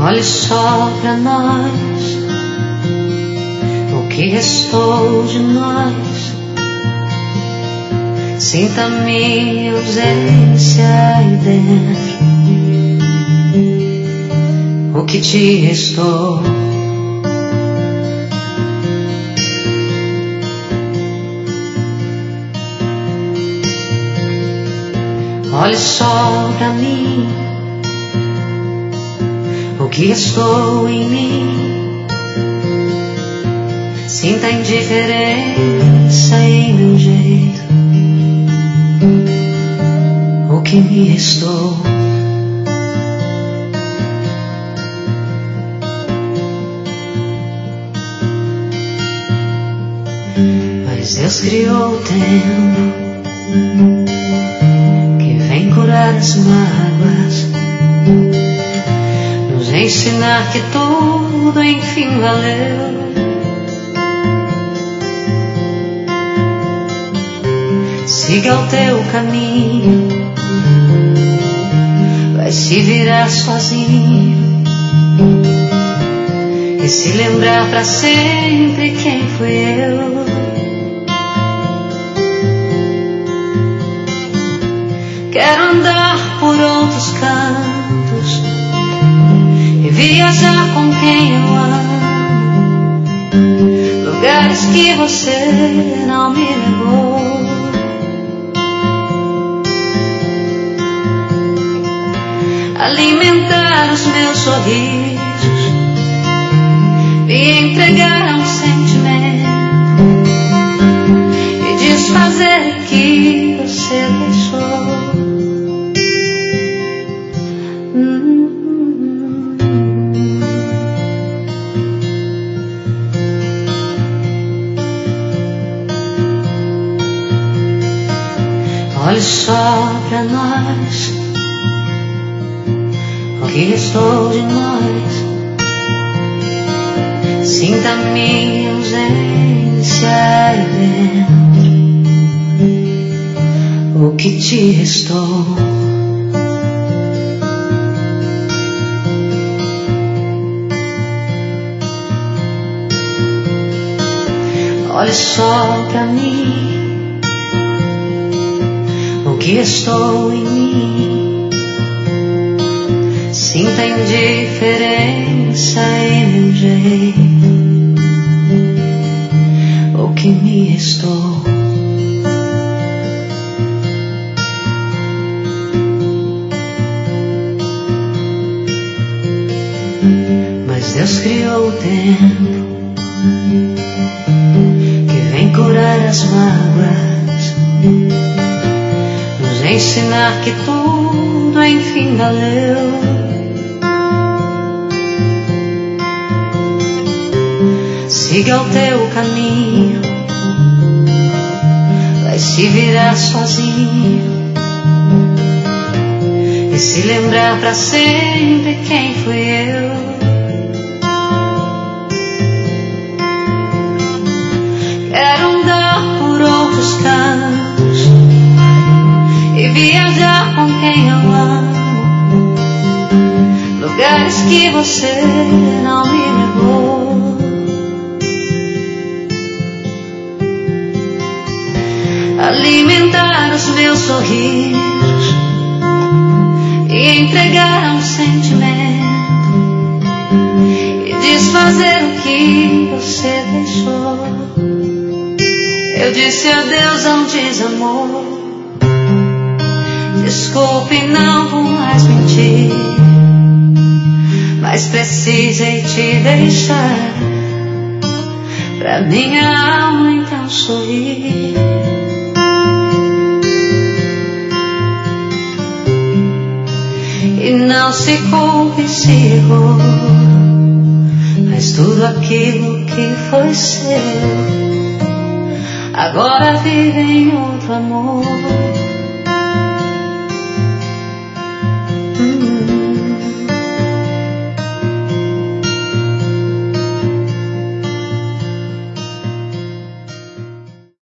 Olhe só pra nós, o que restou de nós. Sinta minha ausência aí dentro, o que te restou. Olhe só pra mim, o que restou em mim. Sinta a indiferença em meu jeito, o que me restou. Mas Deus criou o tempo que vem curar as mágoas, nos ensinar que tudo enfim valeu. Siga o teu caminho, vai se virar sozinho e se lembrar pra sempre quem fui eu. Quero andar por outros cantos e viajar com quem eu amo, lugares que você não me levou. Alimentar os meus sorrisos, me entregar a um sentimento e desfazer o que você deixou. Olhe só pra nós, o que restou de nós. Sinta minha ausência aí dentro, o que te restou. Olhe só pra mim, o que restou em mim. Sinta a indiferença em meu jeito, o que me restou. Mas Deus criou o tempo que vem curar as mágoas, nos ensinar que tudo enfim valeu. Siga o teu caminho, vai se virar sozinho e se lembrar pra sempre quem fui eu. Quero andar por outros cantos e viajar com quem eu amo, lugares que você não me levou. Alimentar os meus sorrisos e entregar a um sentimento e desfazer o que você deixou. Eu disse adeus a um desamor, desculpe, não vou mais mentir, mas precisei te deixar pra minha alma então sorrir. E não se culpe se errou, mas tudo aquilo que foi seu agora vive em outro amor.